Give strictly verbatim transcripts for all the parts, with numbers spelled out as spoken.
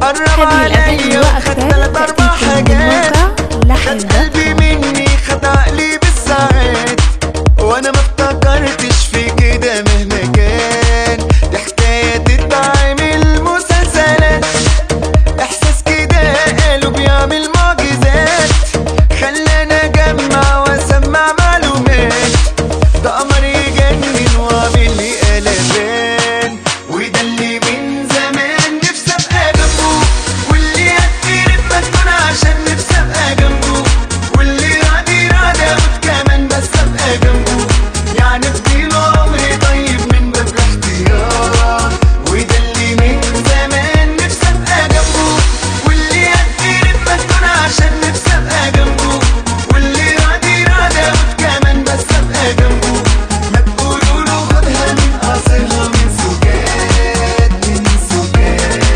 قرب عليا وخد تلات اربع حاجات، خد قلبي مني خد عقلي بالساعات، وانا ما افتكرتش في كده مهما كان، دي حكاية تتعمل مسلسلات، احساس كده قالوا بيعمل معجزات، خلاني اجمع واسمع معلومات، ده قمر يجنن وعامل لي قلبان، وده اللي من زمان نفسي ابقى جنبه، واللي هتقرب ما تكون عشان نفسي ابقى جنبه، واللي راضي راضي اموت كمان بس ابقى جنبه، يعني اديله عمري طيب من باب الاحتياط، وده اللي من زمان نفسي ابقى جنبه، واللي هتقرب ما تكون عشان نفسي ابقى جنبه، واللي راضي راضي اموت كمان بس ابقى جنبه، ما تقولوا له خدها من قصرها من سكات من سكات.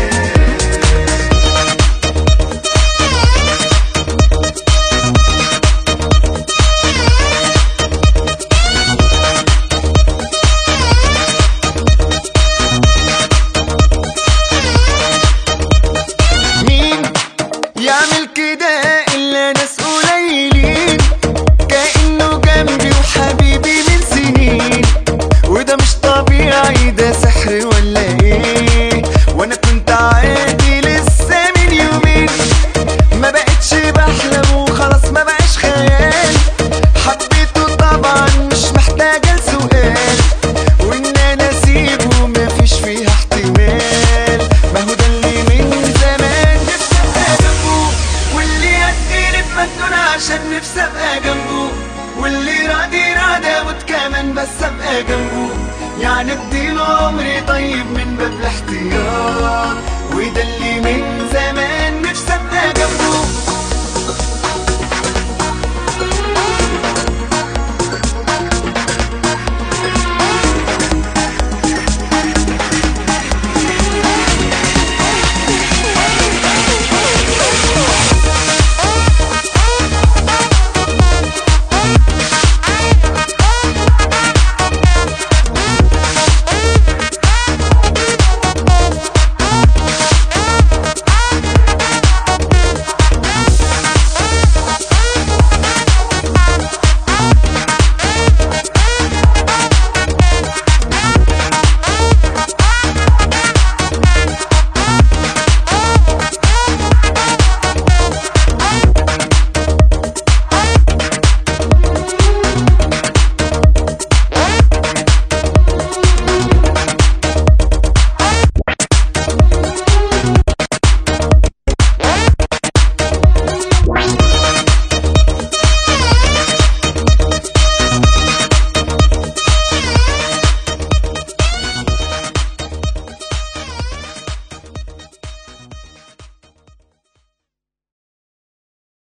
مين يعمل كده إلا ناس قليلين، كأنه جنبي وحبيبي من سنين، وده مش طبيعي ده سحر ولا ايه، وانا كنت عادي لسه من يومين، ما بقتش بحلم وخلاص ما بقاش خيال، حبيته طبعا مش محتاجة سؤال، وان انا اسيبه مفيش فيها احتمال، ما هو ده اللي من زمان نفسي ابقى جنبه، واللي هتقرب مجنون عشان نفسي ابقى جنبه، واللي راضي راضي اموت كمان بس ابقى جنبه، يعني اديله عمري طيب من باب الاحتياط، وده اللي من